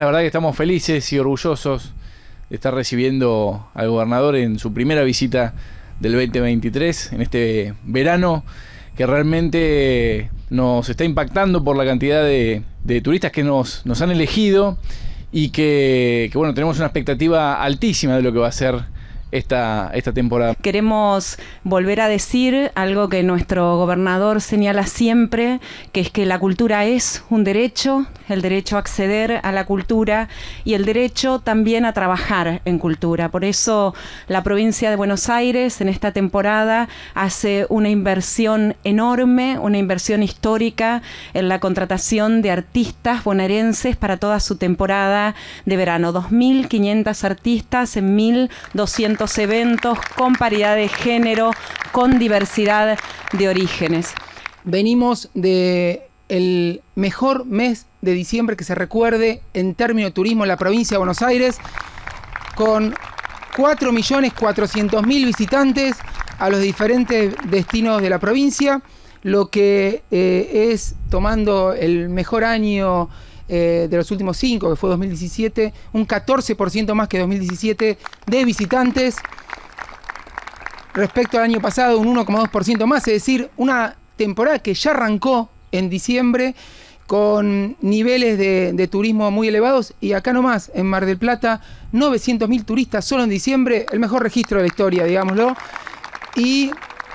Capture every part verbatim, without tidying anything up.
La verdad que estamos felices y orgullosos de estar recibiendo al gobernador en su primera visita del veinte veintitrés, en este verano que realmente nos está impactando por la cantidad de, de turistas que nos, nos han elegido y que, que bueno, tenemos una expectativa altísima de lo que va a ser esta, esta temporada. Queremos volver a decir algo que nuestro gobernador señala siempre, que es que la cultura es un derecho, el derecho a acceder a la cultura y el derecho también a trabajar en cultura. Por eso la provincia de Buenos Aires en esta temporada hace una inversión enorme, una inversión histórica en la contratación de artistas bonaerenses para toda su temporada de verano. dos mil quinientos artistas en mil doscientos eventos con paridad de género, con diversidad de orígenes. Venimos de el mejor mes de diciembre que se recuerde en términos de turismo en la provincia de Buenos Aires, con cuatro millones cuatrocientos mil visitantes a los diferentes destinos de la provincia, lo que eh, es, tomando el mejor año Eh, de los últimos cinco, que fue dos mil diecisiete, un catorce por ciento más que dos mil diecisiete de visitantes respecto al año pasado, un uno coma dos por ciento más, es decir, una temporada que ya arrancó en diciembre con niveles de, de turismo muy elevados, y acá nomás, en Mar del Plata, novecientos mil turistas solo en diciembre, el mejor registro de la historia, digámoslo, y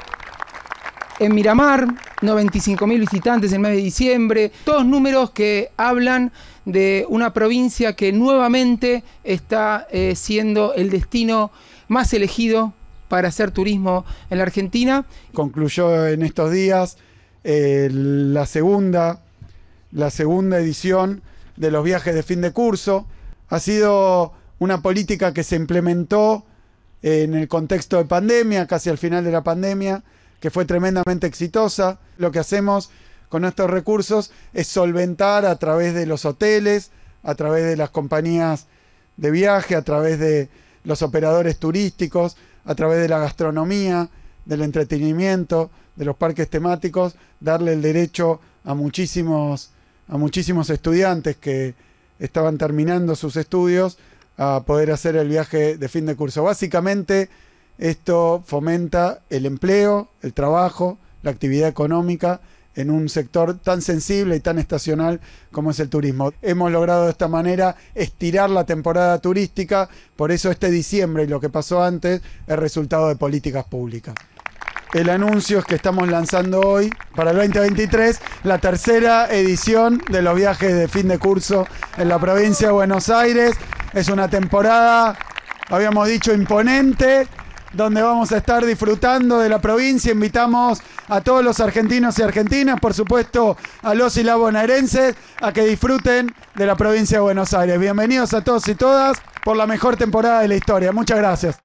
en Miramar, noventa y cinco mil visitantes en el mes de diciembre. Todos números que hablan de una provincia que nuevamente está eh, siendo el destino más elegido para hacer turismo en la Argentina. Concluyó en estos días eh, la segunda, la segunda edición de los viajes de fin de curso. Ha sido una política que se implementó en el contexto de pandemia, casi al final de la pandemia, que fue tremendamente exitosa. Lo que hacemos con estos recursos es solventar a través de los hoteles, a través de las compañías de viaje, a través de los operadores turísticos, a través de la gastronomía, del entretenimiento, de los parques temáticos, darle el derecho a muchísimos, a muchísimos estudiantes que estaban terminando sus estudios a poder hacer el viaje de fin de curso. Básicamente, esto fomenta el empleo, el trabajo, la actividad económica en un sector tan sensible y tan estacional como es el turismo. Hemos logrado de esta manera estirar la temporada turística, por eso este diciembre y lo que pasó antes es resultado de políticas públicas. El anuncio es que estamos lanzando hoy, para el veinte veintitrés, la tercera edición de los viajes de fin de curso en la provincia de Buenos Aires. Es una temporada, habíamos dicho, imponente, donde vamos a estar disfrutando de la provincia. Invitamos a todos los argentinos y argentinas, por supuesto a los y las bonaerenses, a que disfruten de la provincia de Buenos Aires. Bienvenidos a todos y todas por la mejor temporada de la historia. Muchas gracias.